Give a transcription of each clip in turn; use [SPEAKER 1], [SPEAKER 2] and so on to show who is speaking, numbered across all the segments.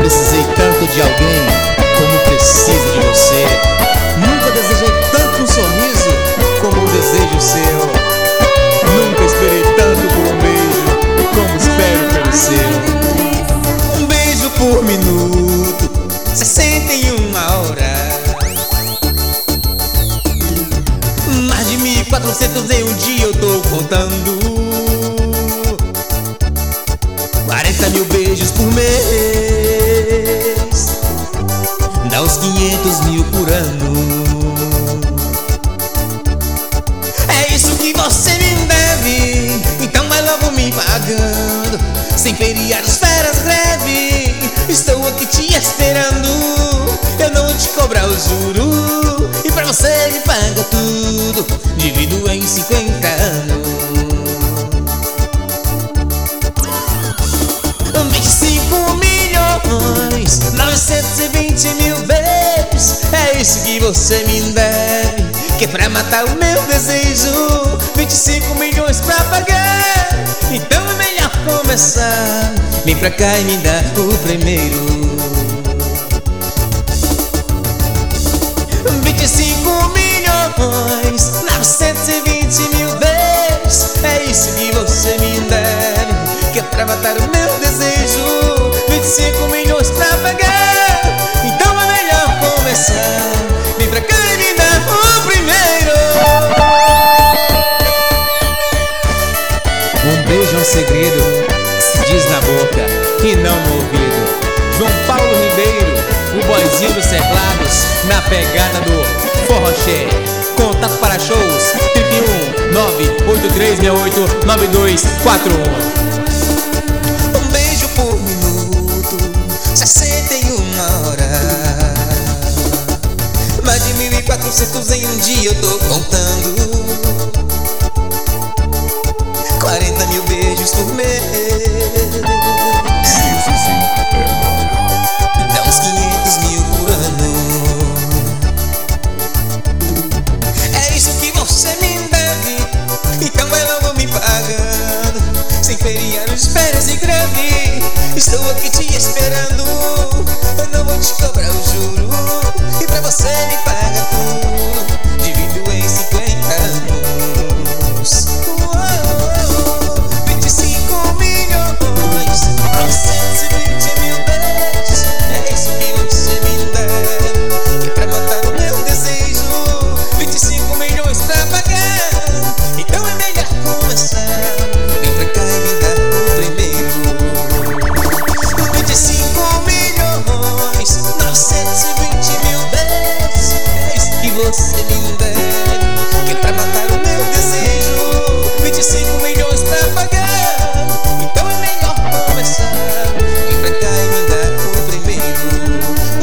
[SPEAKER 1] precisei tanto de alguém como preciso de você. Nunca desejei tanto um sorriso como um desejo seu. Nunca esperei tanto por um beijo como espero pelo seu. Um beijo por minuto, 61 hora. Mais de 1.400 em um dia eu tô contando. 40 mil beijos por mês, dá uns 500 mil por ano. É isso que você me deve, então vai logo me pagando. Sem feriados, férias, greve, estou aqui te esperando. Eu não vou te cobrar o juro, e pra você me paga tudo, divido em 50 anos. 25 milhões, 920 mil beijos, é isso que você me deve, que é pra matar o meu desejo. 25 milhões pra pagar, então é melhor começar. Vem pra cá e me dá o primeiro. 25 milhões, 920 mil beijos, é isso que você me deve, que é pra matar o meu desejo. 25 milhões pra pagar, então é melhor começar. Vem pra cá e me dá o primeiro. Um beijo é um segredo que se diz na boca e não no ouvido. João Paulo Ribeiro, o boizinho dos teclados, na pegada do forroché. Contato para shows 31 98368 9241. Um beijo por minuto, 61 horas. Mais de 1.400 em um dia eu tô contando. 40 mil beijos por mês, dá uns 500 mil por ano. É isso que você me deve, então vai logo me pagando. Sem feriados, férias e greve, estou aqui te esperando. Eu não vou te cobrar o juro, e pra você me paga tudo, divido em 50 anos. 25 milhões, 920 mil beijos, é isso que você me deve, que é pra matar o meu desejo. 25 milhões pra pagar, então é melhor começar. Vem pra cá e me dá o primeiro. 25 milhões, 920 mil beijos, é isso que você me deve, que é pra matar o meu desejo. 25 milhões pra pagar, então é melhor começar. Vem pra cá e me dá o primeiro.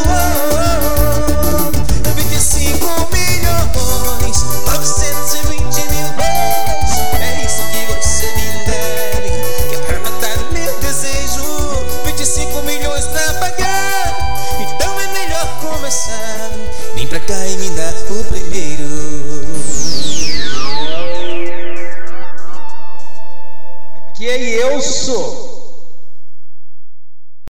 [SPEAKER 1] 25 milhões, 920 mil beijos, é isso que você me deve, que é pra matar o meu desejo. 25 milhões pra pagar, então é melhor começar. Vem pra cá e me dá o primeiro.
[SPEAKER 2] Que eu sou